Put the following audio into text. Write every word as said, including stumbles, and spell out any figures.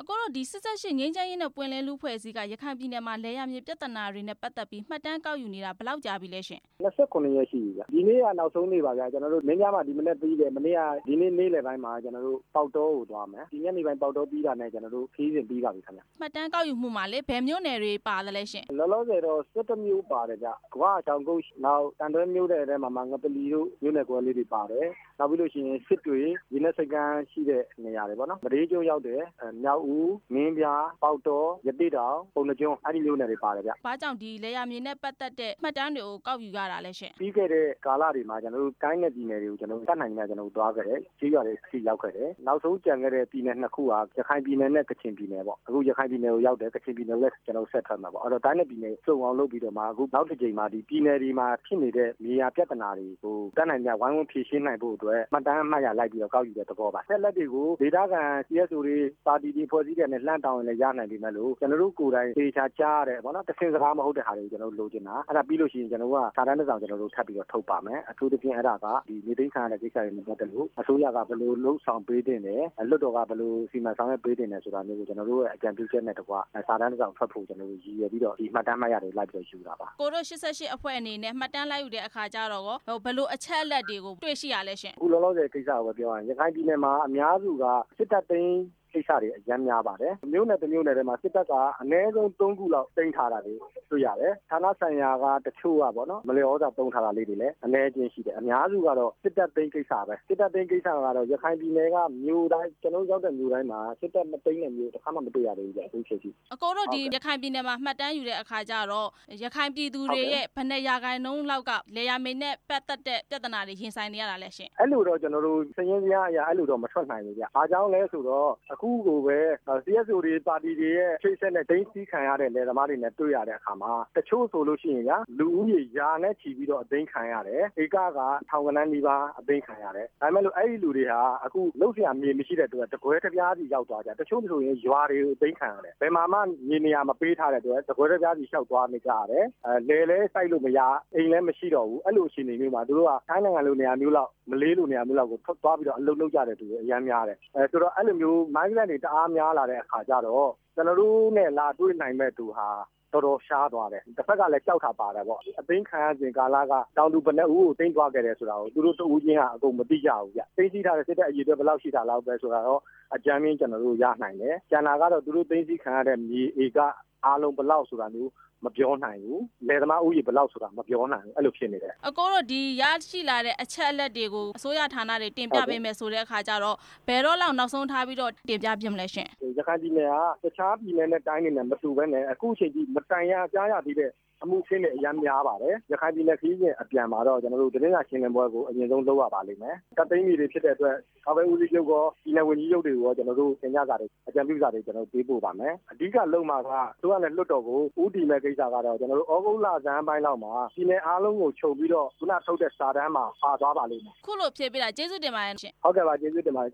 ကိုတို့ဒီစစ်ဆက်ရှိငိမ့်ချမ်းရေးနဲ့ပွင့်လင်းလူဖွဲ့စည်းကရခိုင်ပြည်နယ်မှာလေယာမြေပြဿနာတွေနဲ့ပတ်သက်ပြီးမှတ်တမ်းကောက်ယူနေတာဘယ်လောက်ကြာပြီလဲရှင်၂၉ရက်ရှိပြီဗျဒီနေ့ကနောက်ဆုံးနေ့ပါဗျကျွန်တော်တို့မင်းပြမှာဒီမနေ့ပြီးတယ်မနေ့ကဒီနေ့နေ့လယ်ပိုင်းမှာကျွန်တော်တို့ပေါက်တော်ကိုသွားမယ်ဒီညနေပိုင်းပေါက်တော်ပြီးတာနဲ့ကျွန်တော်တို့ခီးစဉ်ပြီးပါပြီခင်ဗျမှတ်တမ်းကောက်ယူမှုမှာလေဘယ်မျိုးနယ်တွေပါတယ်လဲရှင်လောလောဆယ်တော့၁၁မျိုးပါတယ်ဗျကဝါချောင်ကုန်းနောက်တန်တွဲမျိုးတဲ့အဲမှာမှာငပလီတို့မျိုးနယ်ကွယ်လေးတွေပါတယ်နောက်ပြီးလို့ရှိရင်စစ်တွေရင်းနဲ့စိတ်ကန်းရှိတဲ့နေရာတွေပေါ့နော်မဒေးကျုံရောက်တယ်မြောက်ဦးမင်းပြပေါက်တော်ရတိတောင်ပုံနှကျွန်းအဲ့ဒီမျိုးနယ်တွေပါတယ်ဗျဘာကြောင့်ဒီလေယာမြေနဲ့ပတ်သက်တဲ့မှတ်တမ်းတွေကိုကောက်ယူရတာလဲရှင်ပြီးခဲ့တဲ့ကာလတွေမှာကျွန်တော်တို့တိုင်းနယ်ပြည်နယ်တွေကိုကျွန်တော်တို့တတ်နိုင်မှကျွန်တော်တို့သွားခဲ့တယ်ကြီးရွာတွေစီရောက်ခဲ့တယ်နောက်ဆုံးကြံခဲ့တဲ့ပြည်နယ်နှစ်ခုကရခိုင်ပြည်နယ်နဲ့ကချင်ပြည်နယ်ပေါ့အခုရခိုင်ပြည်နယ်ကိုရောက်တယ်ကချင်ပြည်နယ်လည်းကျွန်တော်ဆက်ထွက်မှာပေါ့အဲ့တော့တိုင်းနယ်ပြည်နယ်စုံအောင်လုပ်ပြီးတော့မှအခုနောက်တစ်ချိန်မှာဒီပြည်နယ်ဒီမှာဖြစ်နေတဲ့မြေယာပြဿနာတွေကိုတတ်နိုင်မှဝိုင်းဝန်းဖြေရှင်းနိုင်ဖို့အတွက်မှတ်တမ်းမှတ်ရလိုက်ပြီးတော့ကောက်ယူတဲ့သဘောပါဆက်လက်တွေကိုဒေတာကန် စီ အက်စ် အို တွေပါတီတွေဖွဲ့စည်းတဲ့နဲ့လှမ်းတောင်းရင်လည်းရနိုင်ပြီမဲ့လို့ကျွန်တော်တို့ကိုယ်တိုင်ဒေတာကြားရတယ်ပေါ့နော်တစင်စကားမဟုတ်တဲ့ဟာတွေကိုကျွန်တော်တို့လိုချင်တာအဲ့ဒါပြီးလို့ရှိရင်ကျွန်တော်တို့ကစာတမ်းတစ်စောင်ကျွန်တော်တို့ထပ်ပြီးတော့ထုတ်ပါမယ်အထူးသဖြင့်အဲ့ဒါကဒီနေသိမ်းခံရတဲ့ကိစ္စတွေနဲ့ပတ်သက်လို့အစိုးရကဘယ်လိုလှုပ်ဆောင်ပေးတင်တယ်လွတ်တော်ကဘယ်လိုစီမံဆောင်ရွက်ပေးတင်တယ်ဆိုတာမျိုးကိုကျွန်တော်တို့ရဲ့အကြံပြုချက်နဲ့တကွာစာတမ်းတစ်စောင်ထွက်ဖို့ကျွန်တော်တို့ရည်ရွယ်ပြီးတော့ဒီမှတ်တမ်းမှတ်ရတယ်လိုက်ပြီးတော့ယူတာပါကိုတို့၈၈အဖွဲ့အနေနဲ့မှတ်တမ်းလိုက်ယူတဲ့အခါကျတော့ဘယ်လိုအချက်အလက်တွေကိုတွေ့ရှိရလဲရှင်အခုလောလောဆယ်ကိစ္စကိုပဲပြောရရင်ရခိုင်ပြည်နယ်မှာအများစုကစစ်တပ်သိမ်းကိစ္စတွေအများများပါတယ်မျိုးနယ်တစ်မျိုးနယ်ထဲမှာစစ်တပ်ကအနည်းဆုံး၃ခုလောက်တင်ထားတာတွေတွေ့ရတယ်ဌာနဆိုင်ရာကတချို့ကပေါ့နော်မလျော်စာတုံးထားတာလေးတွေလည်းအနည်းချင်းရှိတယ်အများစုကတော့စစ်တပ်သိမ်းကိစ္စပဲစစ်တပ်သိမ်းကိစ္စကတော့ရခိုင်ပြည်နယ်ကမျိုးတိုင်းကျွန်တော်ရောက်တဲ့မျိုးတိုင်းမှာစစ်တပ်မသိမ်းတဲ့မျိုးတစ်ခါမှမတွေ့ရသေးဘူးကြအခုချိန်ထိအကိုတို့ဒီရခိုင်ပြည်နယ်မှာမှတ်တမ်းယူတဲ့အခါကျတော့ရခိုင်ပြည်သူတွေရဲ့ဘယ်နှရာခိုင်နှုန်းလောက်ကလေယာမိန်နဲ့ပတ်သက်တဲ့ပြဿနာတွေရင်ဆိုင်နေရတာလဲရှင်အဲ့လိုတော့ကျွန်တော်တို့စည်ရင်းစရာအရာအဲ့လိုတော့မထွက်နိုင်ဘူးဗျအားကြောင့်လဲဆိုတော့အခုကိုပဲ စီ အက်စ် အို တွေပါတီတွေရဲ့ချိတ်ဆက်နဲ့ဒိန်းစီးခံရတဲ့လယ်သမားတွေနဲ့တွေ့ရတဲ့အခါမှာတချို့ဆိုလို့ရှိရင်ကလူဦးရေရာနဲ့ချီပြီးတော့အသိမ်းခံရတယ်ဧကကထောင်ကနန်းနီးပါးအသိမ်းခံရတယ်ဒါပေမဲ့လို့အဲ့ဒီလူတွေဟာအခုလုံဆရာမြေမရှိတဲ့အတွက်တကွဲတစ်ပြားစီရောက်သွားကြတချို့ဆိုရင်ရွာတွေကိုအသိမ်းခံရတယ်ဘယ်မှာမှမြေနေရာမပေးထားတဲ့အတွက်တကွဲတစ်ပြားစီလျှောက်သွားနေကြရတယ်အဲလယ်လဲစိုက်လို့မရအိမ်လည်းမရှိတော့ဘူးအဲ့လိုအခြေအနေမျိုးမှာတို့ကတိုင်းနိုင်ငံလိုနေရာမျိုးလောက်မလေးလိုနေရာမျိုးလောက်ကိုထွက်သွားပြီးတော့အလုပ်လုပ်ကြတဲ့သူတွေအများများတယ်အဲဆိုတော့အဲ့လိုမျိုးမိုင်းကလန်တွေတအားများလာတဲ့အခါကျတော့ကျွန်တော်တို့နဲ့လာတွေ့နိုင်မဲ့သူဟာတော်တော်ရှားသွားတယ်တစ်ဖက်ကလည်းကြောက်တာပါတယ်ပေါ့အသိခံရစဉ်ကာလကတောင်သူဘယ်နှဦးကိုသိမ်းသွားခဲ့တယ်ဆိုတာကိုသူတို့တဦးချင်းကအကုန်မသိကြဘူးဗျသိသိထားတဲ့စစ်တပ်အရေးတွေဘယ်လောက်ရှိတာလောက်ပဲဆိုတာတော့အကြမ်းမြင်ကျွန်တော်တို့ရနိုင်တယ်ကျန်တာကတော့သူတို့သိသိခံရတဲ့မြေဧကအားလုံးဘယ်လောက်ဆိုတာမျိုးမပြောနိုင်ဘူးလယ်သမားဥယျာဉ်ဘယ်လောက်ဆိုတာမပြောနိုင်ဘူးအဲ့လိုဖြစ်နေတယ်အကိုတို့ဒီရရှိလာတဲ့အချက်အလက်တွေကိုအစိုးရဌာနတွေတင်ပြပေးမယ်ဆိုတဲ့အခါကျတော့ဘယ်တော့လောက်နောက်ဆုံးထားပြီးတော့တင်ပြပြမလဲရှင်ရခိုင်ပြည်နယ်ကတခြားပြည်နယ်နဲ့တိုင်းတွေနဲ့မတူဘဲနဲ့အခုချိန်ကြီးမတိုင်ရကြားရသေးတဲ့အမှုခင်းတွေအများများပါတယ်ရခိုင်ပြည်နယ်ခီးစဉ်အပြန်မှာတော့ကျွန်တော်တို့သတင်းစာရှင်းလင်းပွဲကိုအရင်ဆုံးလုပ်ရပါလိမ့်မယ်တပ်သိမ်းပြည်တွေဖြစ်တဲ့အတွက်ကာကွယ်ဦးစီးချုပ်ကပြည်နယ်ဝန်ကြီးချုပ်တွေကိုကျွန်တော်တို့သင်ကြားစာတွေအကြံပြုစာတွေကျွန်တော်ပေးပို့ပါမယ်အဓိကလုံမှာကသူကလည်းလွတ်တော်ကိုဦးတည်မဲ့ကိစ္စကတော့ကျွန်တော်တို့ဩဂုတ်လဇန်ပိုင်းလောက်မှာပြည်နယ်အားလုံးကိုခြုံပြီးတော့ခုနထုတ်တဲ့စာတမ်းမှာပါသွားပါလိမ့်မယ်ခုလိုဖြည့်ပေးတာကျေးဇူးတင်ပါတယ်ရှင်ဟုတ်ကဲ့ပါကျေးဇူးတင်ပါတယ်